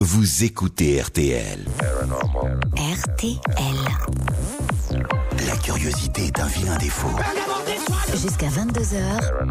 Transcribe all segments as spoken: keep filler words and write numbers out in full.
Vous écoutez R T L. R T L. La curiosité est un vilain défaut. Jusqu'à vingt-deux heures.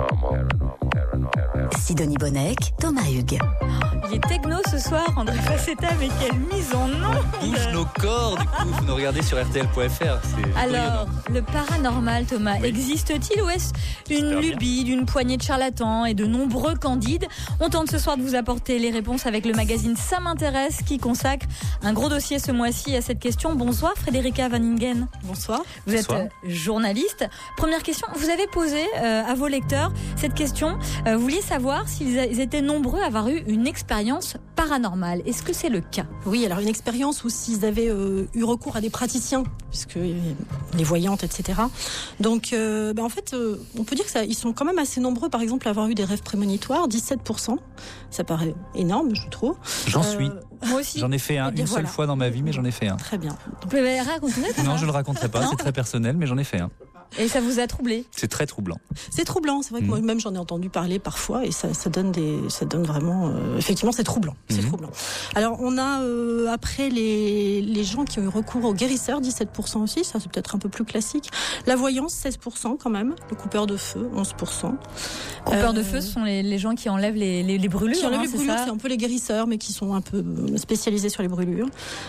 Sidonie Bonnec, Thomas Hugues. Il est techno ce soir, André Facetta, mais quelle mise en onde! Bouge nos corps, du coup, vous nous regardez sur R T L point F R. C'est Alors, le paranormal, Thomas, oui. Existe-t-il ou est-ce une lubie d'une poignée de charlatans et de nombreux candides? On tente ce soir de vous apporter les réponses avec le magazine Ça m'intéresse qui consacre un gros dossier ce mois-ci à cette question. Bonsoir Frédérica Van Ingen. Bonsoir. Vous Bonsoir. êtes euh, journaliste. Première question, vous avez posé euh, à vos lecteurs cette question. Euh, vous vouliez savoir s'ils ils étaient nombreux à avoir eu une expérience paranormale. Est-ce que c'est le cas? Oui, alors une expérience où s'ils avaient euh, eu recours à des praticiens, puisque euh, les voyantes, et cetera. Donc, euh, ben en fait, euh, on peut dire que ça, ils sont quand même assez nombreux, par exemple, à avoir eu des rêves prémonitoires, dix-sept pour cent. Ça paraît énorme, je trouve. J'en Euh, suis. Moi aussi. J'en ai fait un, Eh bien, une seule voilà. fois dans ma vie, mais j'en ai fait un. Très bien. Vous pouvez raconter? Non, je le raconterai pas, Non. c'est très personnel, mais j'en ai fait un. Et ça vous a troublé? C'est très troublant. C'est troublant, c'est vrai que Mmh. moi-même j'en ai entendu parler parfois et ça, ça donne des, ça donne vraiment, euh, effectivement c'est troublant, c'est Mmh. troublant. Alors on a euh, après les les gens qui ont eu recours aux guérisseurs, dix-sept pour cent aussi, ça c'est peut-être un peu plus classique. La voyance, seize pour cent quand même. Le coupeur de feu, onze pour cent. Coupeurs Euh, de feu, ce sont les, les gens qui enlèvent les, les, les brûlures. Qui enlèvent hein, les c'est brûlures, ça c'est un peu les guérisseurs, mais qui sont un peu spécialisés sur les brûlures.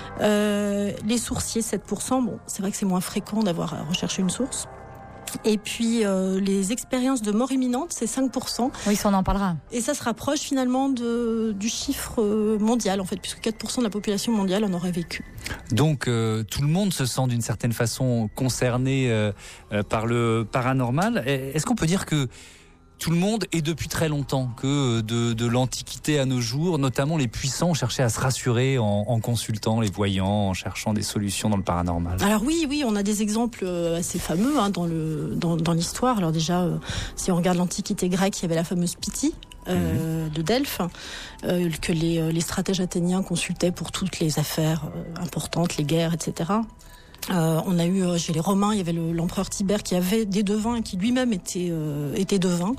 Euh, les sourciers, sept pour cent. Bon, c'est vrai que c'est moins fréquent d'avoir à rechercher une source. Et puis euh, les expériences de mort imminente, c'est cinq pour cent. Oui, ça on en parlera. Et ça se rapproche finalement de, du chiffre euh, mondial, en fait, puisque quatre pour cent de la population mondiale en aurait vécu. Donc, euh, tout le monde se sent d'une certaine façon concerné euh, euh, par le paranormal. Est-ce qu'on peut dire que tout le monde, et depuis très longtemps, que de, de l'Antiquité à nos jours, notamment les puissants ont cherché à se rassurer en, en consultant les voyants, en cherchant des solutions dans le paranormal? Alors oui, oui, on a des exemples assez fameux hein, dans, le, dans, dans l'histoire. Alors déjà, euh, si on regarde l'Antiquité grecque, il y avait la fameuse Pythie. Euh, de Delphes, euh, que les, les stratèges athéniens consultaient pour toutes les affaires euh, importantes, les guerres, et cetera. Euh, on a eu euh, chez les Romains, il y avait le, l'empereur Tibère qui avait des devins et qui lui-même était, euh, était devin.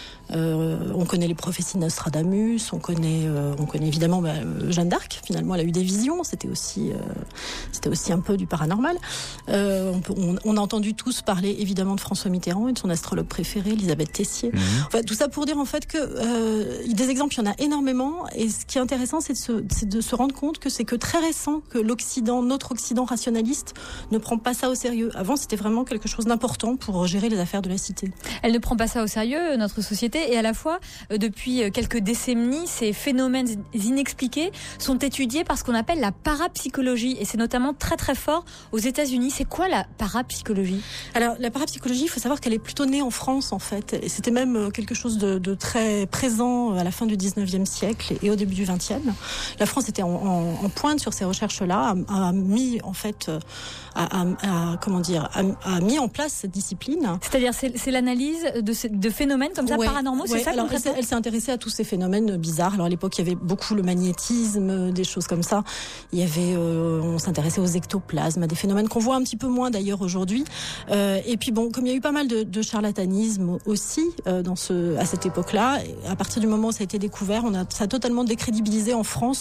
Euh, on connaît les prophéties de Nostradamus, on connaît, euh, on connaît évidemment bah, Jeanne d'Arc. Finalement, elle a eu des visions. C'était aussi, euh, c'était aussi un peu du paranormal. Euh, on, peut, on, on a entendu tous parler évidemment de François Mitterrand et de son astrologue préféré, Elisabeth Tessier. Mmh. Enfin, tout ça pour dire en fait que euh, des exemples, il y en a énormément. Et ce qui est intéressant, c'est de se, c'est de se rendre compte que c'est que très récent que l'Occident, notre Occident rationaliste, ne prend pas ça au sérieux. Avant, c'était vraiment quelque chose d'important pour gérer les affaires de la cité. Elle ne prend pas ça au sérieux, notre société, et à la fois, euh, depuis quelques décennies, ces phénomènes inexpliqués sont étudiés par ce qu'on appelle la parapsychologie, et c'est notamment très très fort aux États-Unis. C'est quoi la parapsychologie? Alors, la parapsychologie, il faut savoir qu'elle est plutôt née en France, en fait. Et c'était même quelque chose de, de très présent à la fin du dix-neuvième siècle et au début du vingtième. La France était en, en, en pointe sur ces recherches-là, a, a mis, en fait, a, a, a, comment dire, a, a mis en place cette discipline. C'est-à-dire, c'est, c'est l'analyse de, ce, de phénomènes comme ça, ouais, paranormaux, ouais. c'est ça? Alors, elle s'est, elle s'est intéressée à tous ces phénomènes bizarres. Alors, à l'époque, il y avait beaucoup le magnétisme, des choses comme ça. Il y avait, euh, on s'intéressait aux ectoplasmes, à des phénomènes qu'on voit un petit peu moins d'ailleurs aujourd'hui. Euh, et puis bon, comme il y a eu pas mal de, de charlatanisme aussi euh, dans ce, à cette époque-là, à partir du moment où ça a été découvert, on a, ça a totalement décrédibilisé en France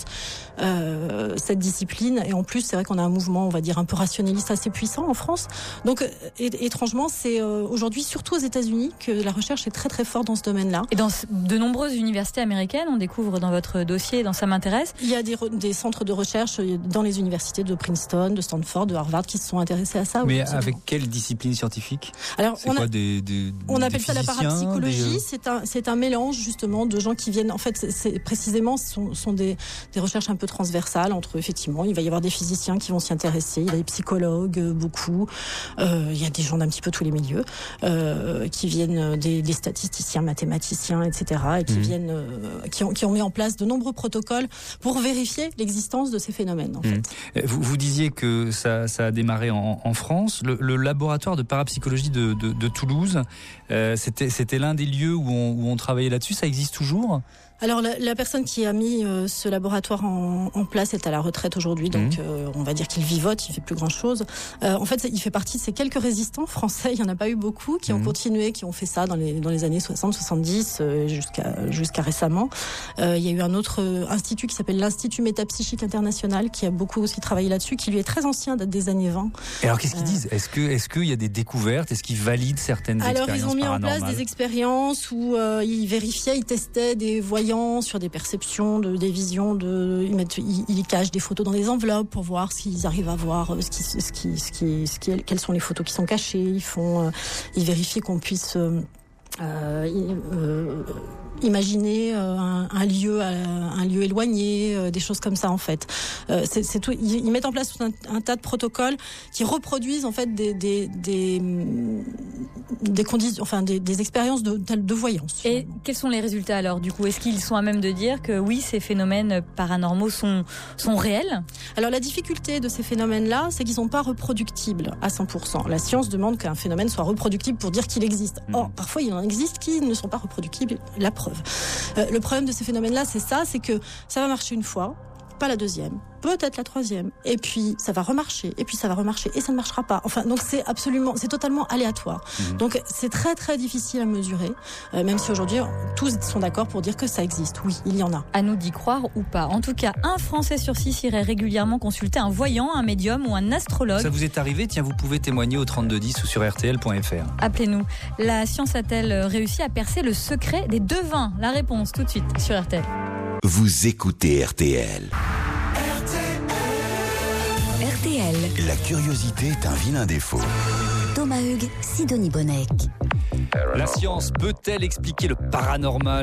euh, cette discipline. Et en plus, c'est vrai qu'on a un mouvement, on va dire, un peu rationaliste assez puissant en France. Donc, et, étrangement, c'est euh, aujourd'hui, surtout aux États-Unis, que la recherche est très très forte dans ce domaine-là. Et dans de nombreuses universités américaines, on découvre dans votre dossier, dans Ça m'intéresse. Il y a des, des centres de recherche dans les universités de Princeton, de Stanford, de Harvard qui se sont intéressés à ça. Mais oui, avec quelle discipline scientifique? Alors, c'est on quoi a, des, des, on des appelle ça la parapsychologie. des... C'est un, c'est un mélange justement de gens qui viennent. En fait, c'est, c'est, précisément, ce sont, sont des, des recherches un peu transversales entre effectivement, il va y avoir des physiciens qui vont s'y intéresser, il y a des psychologues beaucoup, euh, il y a des gens d'un petit peu tous les milieux euh, qui viennent, des, des statisticiens, mathématiciens, et cetera, et qui mmh. viennent, euh, qui ont, qui ont mis en place de nombreux protocoles pour vérifier l'existence de ces phénomènes. En mmh. fait. Vous, vous disiez que ça, ça a démarré en, en France. Le, le laboratoire de parapsychologie de, de, de Toulouse, euh, c'était, c'était l'un des lieux où on, où on travaillait là-dessus. Ça existe toujours ? Alors la, la personne qui a mis euh, ce laboratoire en, en place est à la retraite aujourd'hui, donc mmh. euh, on va dire qu'il vivote, il fait plus grand chose. Euh, en fait, il fait partie de ces quelques résistants français. Il y en a pas eu beaucoup qui mmh. ont continué, qui ont fait ça dans les dans les années soixante, soixante-dix euh, jusqu'à jusqu'à récemment. Euh, il y a eu un autre institut qui s'appelle l'Institut Métapsychique International qui a beaucoup aussi travaillé là-dessus, qui lui est très ancien, date des années vingt. Et alors qu'est-ce qu'ils euh, disent ? Est-ce que est-ce qu'il y a des découvertes ? Est-ce qu'ils valident certaines alors, expériences ils ont mis paranormales ? en place des expériences où euh, ils vérifiaient, ils testaient des voyants sur des perceptions, de, des visions, de, ils, mettent, ils, ils cachent des photos dans des enveloppes pour voir s'ils arrivent à voir ce qui, ce qui, ce qui, ce qui, quelles sont les photos qui sont cachées. Ils font, euh, ils vérifient qu'on puisse euh, euh, imaginer euh, un, un lieu, un lieu éloigné, euh, des choses comme ça en fait. Euh, c'est, c'est tout. Ils, ils mettent en place tout un, un tas de protocoles qui reproduisent en fait des des des, des conditions, enfin des, des expériences de, de voyance. Et finalement. Quels sont les résultats alors du coup ? Est-ce qu'ils sont à même de dire que oui, ces phénomènes paranormaux sont sont réels ? Alors la difficulté de ces phénomènes-là, c'est qu'ils sont pas reproductibles à cent pour cent. La science demande qu'un phénomène soit reproductible pour dire qu'il existe. Mmh. Or, parfois il en existe qui ne sont pas reproductibles. La preuve. Euh, le problème de ces phénomènes-là, c'est ça, c'est que ça va marcher une fois, pas la deuxième, peut-être la troisième, et puis ça va remarcher, et puis ça va remarcher, et ça ne marchera pas. Enfin, donc c'est absolument, c'est totalement aléatoire. Mmh. Donc c'est très très difficile à mesurer, euh, même si aujourd'hui tous sont d'accord pour dire que ça existe. Oui, il y en a. À nous d'y croire ou pas. En tout cas, un Français sur six irait régulièrement consulter un voyant, un médium ou un astrologue. Ça vous est arrivé ? Tiens, vous pouvez témoigner au trente-deux dix ou sur r t l point f r. Appelez-nous. La science a-t-elle réussi à percer le secret des devins ? La réponse tout de suite sur R T L. Vous écoutez R T L. R T L. La curiosité est un vilain défaut. Thomas Hugues, Sidonie Bonnec. La science peut-elle expliquer le paranormal ?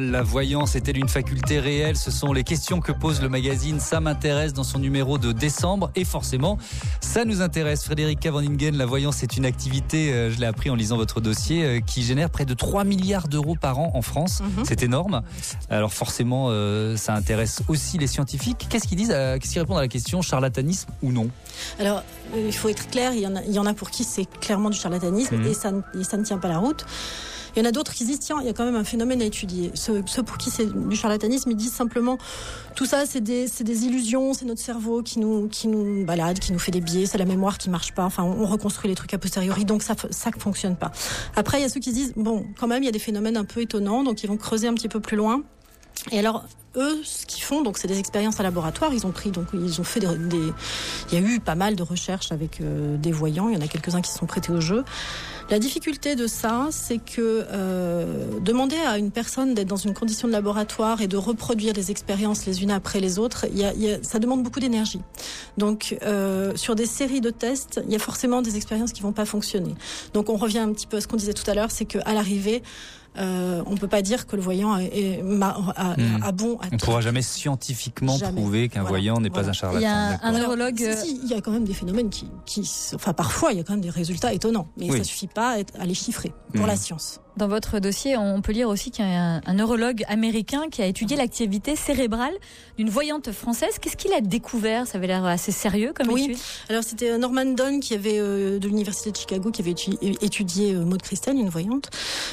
La voyance est-elle une faculté réelle ? Ce sont les questions que pose le magazine Ça m'intéresse dans son numéro de décembre. Et forcément, ça nous intéresse. Frédéric Van Ingen, la voyance est une activité, euh, je l'ai appris en lisant votre dossier, euh, qui génère près de trois milliards d'euros par an en France. Mm-hmm. C'est énorme. Alors forcément, euh, ça intéresse aussi les scientifiques. Qu'est-ce qu'ils disent à, Qu'est-ce qu'ils répondent à la question charlatanisme ou non ? Alors, euh, il faut être clair, il y en a, il y en a pour qui c'est clairement du charlatanisme mmh. et, ça, et ça ne tient pas la route. Il y en a d'autres qui disent, tiens, il y a quand même un phénomène à étudier. Ceux, ceux pour qui c'est du charlatanisme, ils disent simplement, tout ça, c'est des, c'est des illusions, c'est notre cerveau qui nous, qui nous balade, qui nous fait des biais, c'est la mémoire qui marche pas. Enfin, on reconstruit les trucs a posteriori, donc ça, ça ne fonctionne pas. Après, il y a ceux qui disent, bon, quand même, il y a des phénomènes un peu étonnants, donc ils vont creuser un petit peu plus loin. Et alors, eux, ce qu'ils font, donc c'est des expériences à laboratoire. Ils ont pris, donc ils ont fait des, des il y a eu pas mal de recherches avec euh, des voyants. Il y en a quelques-uns qui se sont prêtés au jeu. La difficulté de ça, c'est que euh, demander à une personne d'être dans une condition de laboratoire et de reproduire des expériences les unes après les autres, il y a, il y a, ça demande beaucoup d'énergie. Donc, euh, sur des séries de tests, il y a forcément des expériences qui vont pas fonctionner. Donc, on revient un petit peu à ce qu'on disait tout à l'heure, c'est que à l'arrivée, Euh, on peut pas dire que le voyant est, est, a, mmh. a bon. À on ne pourra jamais scientifiquement jamais. prouver qu'un voilà. voyant n'est voilà. pas un charlatan. Il y a un neurologue. Si, si, il y a quand même des phénomènes qui, qui, enfin parfois il y a quand même des résultats étonnants, mais oui. ça suffit pas à les chiffrer pour mmh. la science. Dans votre dossier, on peut lire aussi qu'il y a un, un neurologue américain qui a étudié l'activité cérébrale d'une voyante française. Qu'est-ce qu'il a découvert ? Ça avait l'air assez sérieux comme oui. étude. Alors c'était Norman Dunn qui avait euh, de l'université de Chicago qui avait étudié, étudié euh, Maud Christen, une voyante,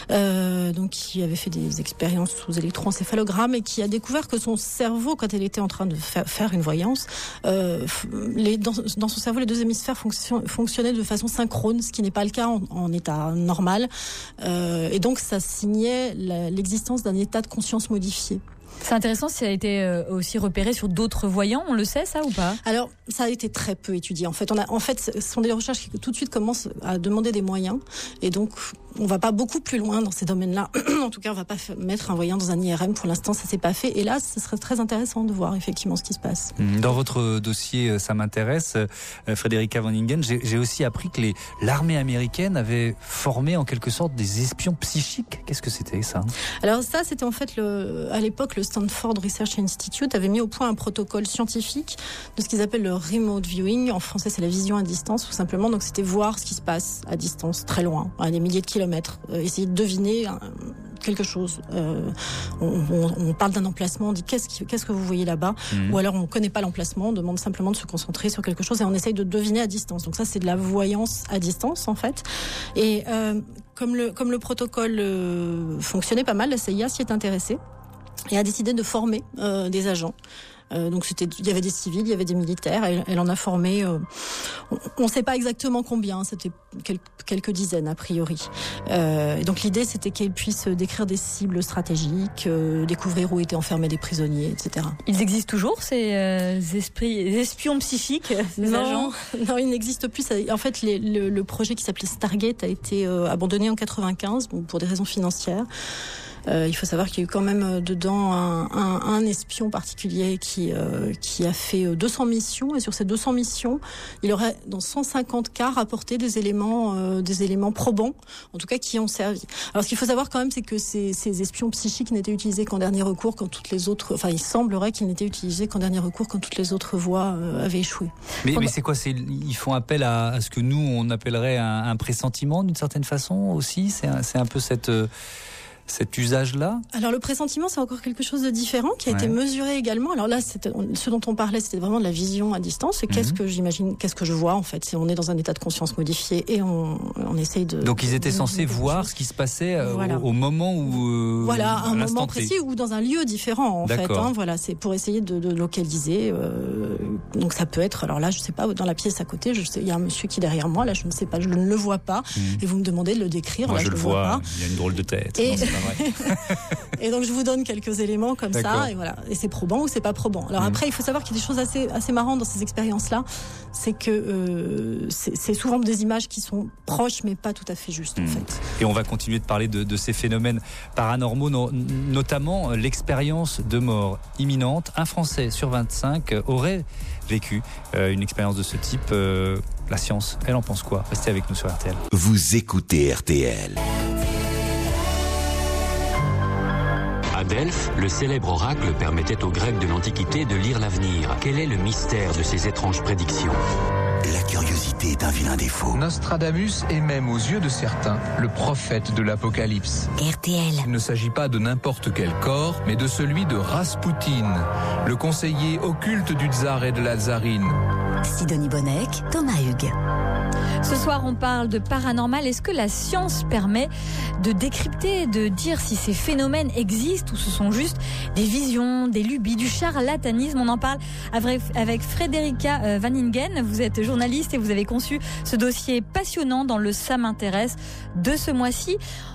euh, donc qui avait fait des expériences sous électroencéphalogramme et qui a découvert que son cerveau, quand elle était en train de fa- faire une voyance, euh, les, dans, dans son cerveau, les deux hémisphères fonction, fonctionnaient de façon synchrone, ce qui n'est pas le cas en, en état normal. Euh, Et donc, ça signait la, l'existence d'un état de conscience modifié. C'est intéressant, ça a été aussi repéré sur d'autres voyants, on le sait ça ou pas ? Alors, ça a été très peu étudié. En fait, on a, en fait, ce sont des recherches qui tout de suite commencent à demander des moyens. Et donc, on va pas beaucoup plus loin dans ces domaines-là. En tout cas, on va pas mettre un voyant dans un I R M. Pour l'instant, ça s'est pas fait. Et là, ce serait très intéressant de voir effectivement ce qui se passe. Dans votre dossier, ça m'intéresse, Frédéric Van Ingen, j'ai, j'ai aussi appris que les, l'armée américaine avait formé en quelque sorte des espions psychiques. Qu'est-ce que c'était ça ? Alors ça, c'était en fait le, à l'époque le Stanford Research Institute avait mis au point un protocole scientifique de ce qu'ils appellent le remote viewing. En français, c'est la vision à distance, tout simplement. Donc, c'était voir ce qui se passe à distance, très loin, à des milliers de kilomètres. Euh, essayer de deviner euh, quelque chose. Euh, on, on, on parle d'un emplacement, on dit qu'est-ce, qui, qu'est-ce que vous voyez là-bas, mmh. ou alors on ne connaît pas l'emplacement, on demande simplement de se concentrer sur quelque chose et on essaye de deviner à distance. Donc ça, c'est de la voyance à distance, en fait. Et euh, comme le comme le protocole euh, fonctionnait pas mal, la C I A s'y est intéressée. et a décidé de former euh, des agents. Euh, donc c'était, il y avait des civils, il y avait des militaires. Elle, elle en a formé. Euh, on ne sait pas exactement combien. C'était quelques, quelques dizaines a priori. Euh, et donc l'idée c'était qu'elle puisse décrire des cibles stratégiques, euh, découvrir où étaient enfermés des prisonniers, et cetera. Ils existent toujours ces euh, esprits, espions psychiques, ces non, agents? Non, ils n'existent plus. En fait, les, le, le projet qui s'appelait Stargate a été euh, abandonné en quatre-vingt-quinze bon, pour des raisons financières. Euh, il faut savoir qu'il y a eu quand même dedans un, un, un espion particulier qui, euh, qui a fait deux cents missions, et sur ces deux cents missions, il aurait dans cent cinquante cas rapporté des éléments, euh, des éléments probants, en tout cas qui ont servi. Alors ce qu'il faut savoir quand même, c'est que ces, ces espions psychiques n'étaient utilisés qu'en dernier recours, quand toutes les autres, enfin il semblerait qu'ils n'étaient utilisés qu'en dernier recours quand toutes les autres voies euh, avaient échoué. Mais, mais c'est quoi, c'est, ils font appel à, à ce que nous on appellerait un, un pressentiment d'une certaine façon aussi. C'est un, c'est un peu cette euh... cet usage-là? Alors le pressentiment, c'est encore quelque chose de différent qui a ouais. été mesuré également. Alors là, c'était, ce dont on parlait, c'était vraiment de la vision à distance. Et mm-hmm. qu'est-ce que j'imagine, qu'est-ce que je vois en fait? C'est on est dans un état de conscience modifié et on, on essaye de. Donc ils étaient de, censés de, voir de, ce qui se passait euh, voilà. au, au moment où. Euh, voilà, un moment T. précis ou dans un lieu différent en D'accord. fait. Hein, voilà, c'est pour essayer de, de localiser. Euh, donc ça peut être. Alors là, je sais pas, dans la pièce à côté, je sais, il y a un monsieur qui est derrière moi. Là, je ne sais pas, je ne le vois pas. Mm. Et vous me demandez de le décrire. Moi, là, je, je le le vois. vois pas. Il y a une drôle de tête. Et... Non, c'est pas vrai. Et donc je vous donne quelques éléments comme D'accord. ça, et voilà. Et c'est probant ou c'est pas probant. Alors mmh. après, il faut savoir qu'il y a des choses assez assez marrantes dans ces expériences-là, c'est que euh, c'est, c'est souvent des images qui sont proches, mais pas tout à fait justes mmh. en fait. Et on va continuer de parler de, de ces phénomènes paranormaux, no, notamment l'expérience de mort imminente. Un Français sur vingt-cinq aurait vécu euh, une expérience de ce type. Euh, la science, elle en pense quoi? Restez avec nous sur R T L. Vous écoutez R T L. À Delphes, le célèbre oracle permettait aux Grecs de l'Antiquité de lire l'avenir. Quel est le mystère de ces étranges prédictions? La curiosité est un vilain défaut. Nostradamus est même, aux yeux de certains, le prophète de l'Apocalypse. R T L. Il ne s'agit pas de n'importe quel corps, mais de celui de Raspoutine, le conseiller occulte du tsar et de la tsarine. Sidonie Bonnec, Thomas Hugues. Ce soir, on parle de paranormal. Est-ce que la science permet de décrypter, de dire si ces phénomènes existent ou ce sont juste des visions, des lubies, du charlatanisme? On en parle avec Frédérica Van Ingen. Vous êtes journaliste et vous avez conçu ce dossier passionnant dans le Ça m'intéresse de ce mois-ci.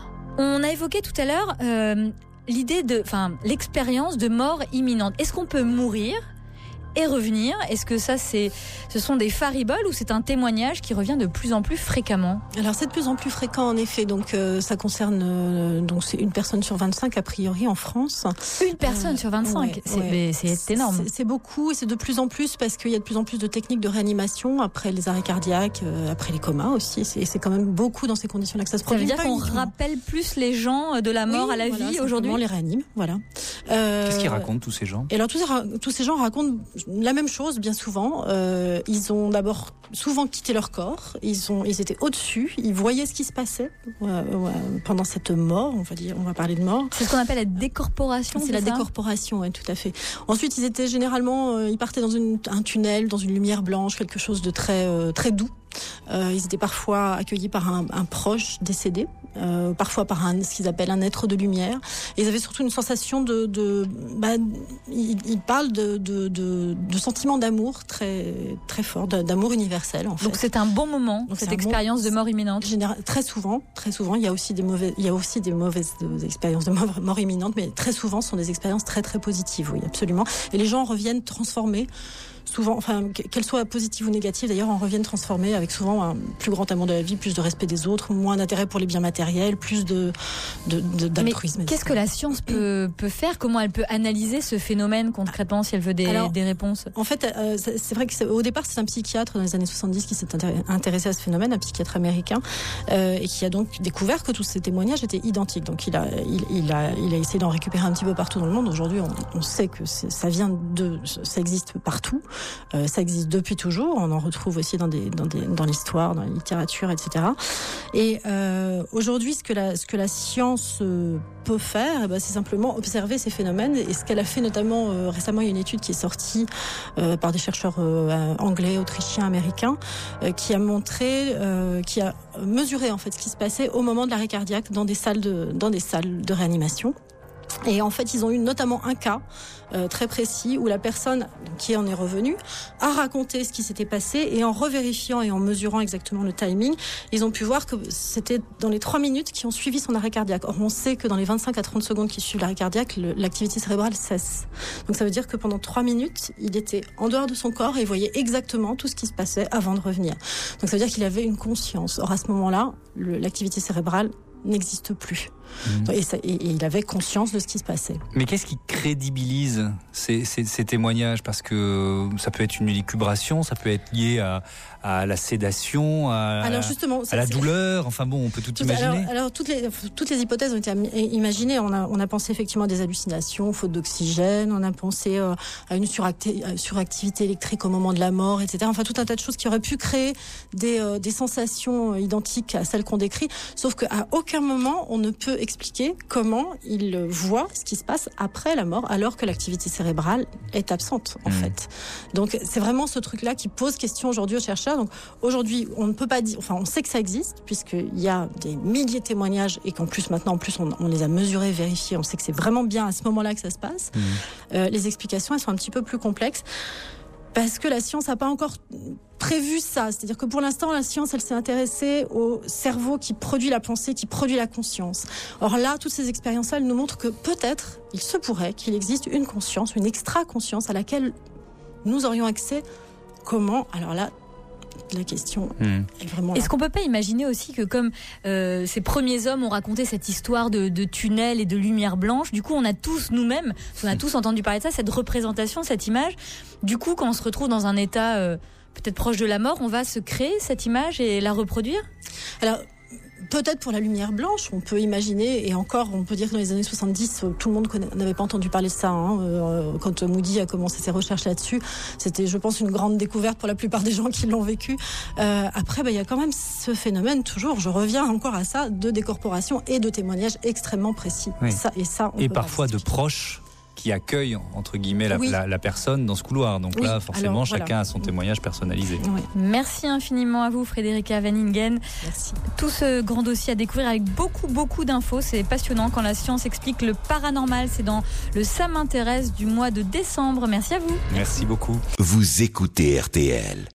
On a évoqué tout à l'heure euh, l'idée de, enfin, l'expérience de mort imminente. Est-ce qu'on peut mourir et revenir? Est-ce que ça, c'est, ce sont des fariboles ou c'est un témoignage qui revient de plus en plus fréquemment? Alors c'est de plus en plus fréquent en effet. Donc euh, ça concerne euh, donc c'est une personne sur vingt-cinq a priori en France. Une personne euh, sur vingt-cinq, ouais, c'est, ouais. c'est, c'est énorme. C'est, c'est beaucoup et c'est de plus en plus parce qu'il y a de plus en plus de techniques de réanimation après les arrêts cardiaques, euh, après les comas aussi. C'est, c'est quand même beaucoup dans ces conditions-là que ça se produit. Ça veut dire qu'on uniquement. rappelle plus les gens de la mort oui, à la voilà, vie aujourd'hui. On les réanime, voilà. Euh, Qu'est-ce qu'ils racontent tous ces gens? Et alors tous ces, tous ces gens racontent la même chose bien souvent. Euh, ils ont d'abord souvent quitté leur corps. Ils ont, ils étaient au-dessus. Ils voyaient ce qui se passait euh, euh, pendant cette mort. On va dire, on va parler de mort. C'est ce qu'on appelle la décorporation. C'est, c'est la ça décorporation, oui, tout à fait. Ensuite, ils étaient généralement, euh, ils partaient dans une, un tunnel, dans une lumière blanche, quelque chose de très, euh, très doux. Euh, ils étaient parfois accueillis par un, un proche décédé, euh, parfois par un, ce qu'ils appellent un être de lumière. Et ils avaient surtout une sensation de, de bah, ils, ils parlent de, de, de, de sentiments d'amour très, très fort, d'amour universel en fait. Donc c'est un bon moment, donc cette expérience bon, de mort imminente. Général, très souvent, très souvent, il y a aussi des mauvaises, il y a aussi des mauvaises expériences de mort, mort imminente, mais très souvent, ce sont des expériences très très positives, oui, absolument. Et les gens reviennent transformés. Souvent, enfin, qu'elle soit positive ou négative, d'ailleurs, on revient transformée avec souvent un plus grand amour de la vie, plus de respect des autres, moins d'intérêt pour les biens matériels, plus de, de, de d'altruisme. Mais qu'est-ce que la science peut, peut faire? Comment elle peut analyser ce phénomène concrètement si elle veut des, Alors, des réponses? En fait, euh, c'est vrai qu'au départ, c'est un psychiatre dans les années soixante-dix qui s'est intéressé à ce phénomène, un psychiatre américain, euh, et qui a donc découvert que tous ces témoignages étaient identiques. Donc, il a, il, il a, il a essayé d'en récupérer un petit peu partout dans le monde. Aujourd'hui, on, on sait que ça vient de, ça existe partout. Euh, ça existe depuis toujours. On en retrouve aussi dans des, dans des, dans l'histoire, dans la littérature, et cetera. Et euh, aujourd'hui, ce que la, ce que la science euh, peut faire, eh ben, c'est simplement observer ces phénomènes. Et ce qu'elle a fait notamment euh, récemment, il y a une étude qui est sortie euh, par des chercheurs euh, anglais, autrichiens, américains, euh, qui a montré, euh, qui a mesuré en fait ce qui se passait au moment de l'arrêt cardiaque dans des salles de, dans des salles de réanimation. Et en fait, ils ont eu notamment un cas euh, très précis où la personne qui en est revenue a raconté ce qui s'était passé et en revérifiant et en mesurant exactement le timing, ils ont pu voir que c'était dans les trois minutes qui ont suivi son arrêt cardiaque. Or, on sait que dans les vingt-cinq à trente secondes qui suivent l'arrêt cardiaque, le, l'activité cérébrale cesse. Donc ça veut dire que pendant trois minutes, il était en dehors de son corps et voyait exactement tout ce qui se passait avant de revenir. Donc ça veut dire qu'il avait une conscience. Or, à ce moment-là, le, l'activité cérébrale n'existe plus. Mmh. Et, ça, et, et il avait conscience de ce qui se passait. Mais qu'est-ce qui crédibilise ces, ces, ces témoignages ? Parce que ça peut être une élucubration, ça peut être lié à, à la sédation, à, alors justement, à la douleur, enfin bon, on peut tout, tout imaginer. Alors, alors toutes, les, toutes les hypothèses ont été imaginées. On a, on a pensé effectivement à des hallucinations, faute d'oxygène, on a pensé euh, à une suracti- suractivité électrique au moment de la mort, et cetera. Enfin, tout un tas de choses qui auraient pu créer des, euh, des sensations identiques à celles qu'on décrit, sauf qu'à aucun moment on ne peut expliquer comment il voit ce qui se passe après la mort, alors que l'activité cérébrale est absente, en mmh. fait. Donc, c'est vraiment ce truc-là qui pose question aujourd'hui aux chercheurs. Donc, aujourd'hui, on ne peut pas dire, enfin, on sait que ça existe, puisqu'il y a des milliers de témoignages et qu'en plus, maintenant, en plus, on, on les a mesurés, vérifiés. On sait que c'est vraiment bien à ce moment-là que ça se passe. Mmh. Euh, les explications, elles sont un petit peu plus complexes. Parce que la science n'a pas encore prévu ça. C'est-à-dire que pour l'instant, la science, elle s'est intéressée au cerveau qui produit la pensée, qui produit la conscience. Or là, toutes ces expériences-là, elles nous montrent que peut-être, il se pourrait qu'il existe une conscience, une extra-conscience à laquelle nous aurions accès. Comment ? Alors là, la question mmh. est vraiment là. Est-ce qu'on peut pas imaginer aussi que comme euh, ces premiers hommes ont raconté cette histoire de, de tunnels et de lumière blanche, du coup on a tous nous-mêmes, on a tous entendu parler de ça, cette représentation, cette image. Du coup, quand on se retrouve dans un état euh, peut-être proche de la mort, on va se créer cette image et la reproduire ? Alors, peut-être pour la lumière blanche, on peut imaginer, et encore, on peut dire que dans les années soixante-dix, tout le monde connaît, n'avait pas entendu parler de ça. Hein, euh, quand Moody a commencé ses recherches là-dessus, c'était, je pense, une grande découverte pour la plupart des gens qui l'ont vécu. Euh, après, bah, y a quand même ce phénomène, toujours, je reviens encore à ça, de décorporation et de témoignages extrêmement précis. Oui. Ça, et ça, on et peut parfois de proches qui accueillent, entre guillemets, la, oui. la, la personne dans ce couloir. Donc oui. là, forcément, alors, chacun voilà. a son témoignage personnalisé. Oui. Merci infiniment à vous, Frédérica Van Ingen. Merci. Tout ce grand dossier à découvrir avec beaucoup, beaucoup d'infos. C'est passionnant quand la science explique le paranormal. C'est dans le Ça m'intéresse du mois de décembre. Merci à vous. Merci beaucoup. Vous écoutez R T L.